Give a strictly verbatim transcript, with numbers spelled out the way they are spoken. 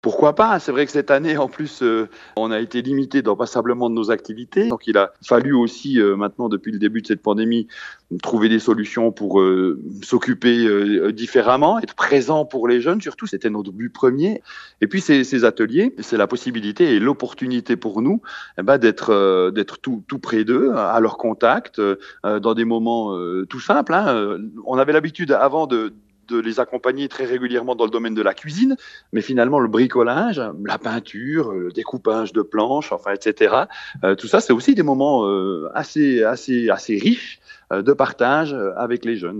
Pourquoi pas? C'est vrai que cette année, en plus, heu, on a été limité dans passablement de nos activités. Donc il a fallu aussi, heu, maintenant depuis le début de cette pandémie, trouver des solutions pour, heu, s'occuper, heu, différemment, être présent pour les jeunes surtout, c'était notre but premier. Et puis ces ces ateliers, c'est la possibilité et l'opportunité pour nous, et bah, d'être, heu, d'être tout tout près d'eux, à leur contact, heu, dans des moments, heu, tout simples, hein. Heu, on avait l'habitude avant de de les accompagner très régulièrement dans le domaine de la cuisine, mais finalement le bricolage, la peinture, le découpage de planches, enfin et cetera, heu, tout ça, c'est aussi des moments, heu, assez assez assez riches, heu, de partage, heu, avec les jeunes.